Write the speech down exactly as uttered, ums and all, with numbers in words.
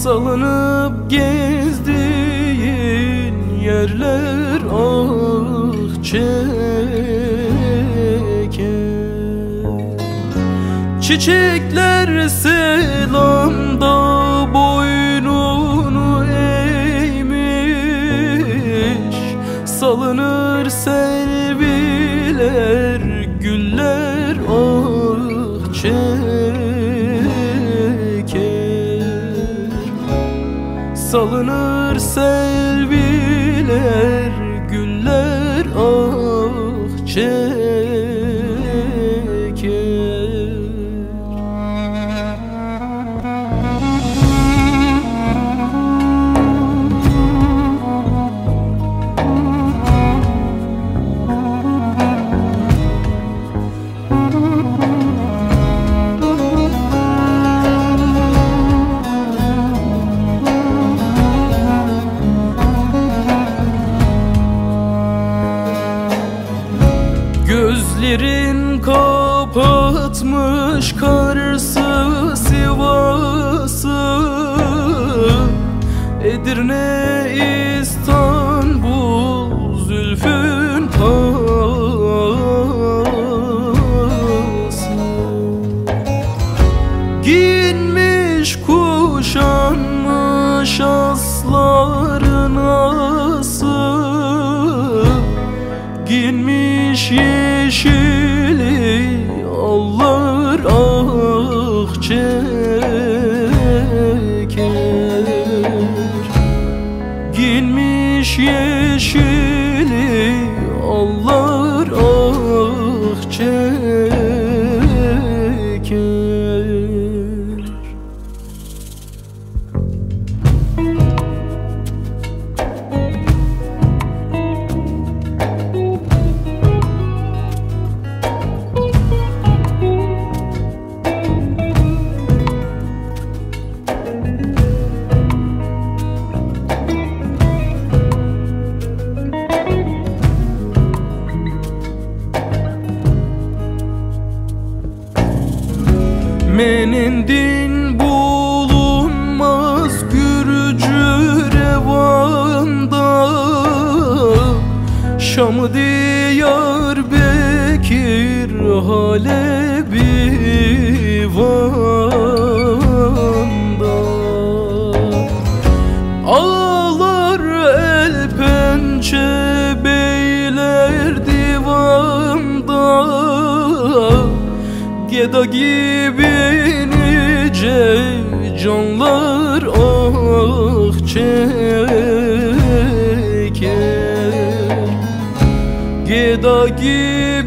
Salınıp gezdiğin yerler ah çeker. Çiçekler selamda boynunu eğmiş, salınır selviler, güller ah çeker. Salınır selviler, güller ah çeker. Gözlerin kapatmış Kars'ı, Sivas'ı, Edirne, İstanbul, zülfün pası. Giyinmiş kuşanmış asların ası, giyinmiş yeşili allar ah çeker. Giyinmiş yeşili allar ah çeker. Menendin bulunmaz Gürcü revanda, Şam Diyarbakır Halebi Van'da. Ağlar el pençe beyler divanda, Geda gibi nice canlar ah çeker. Geda gibi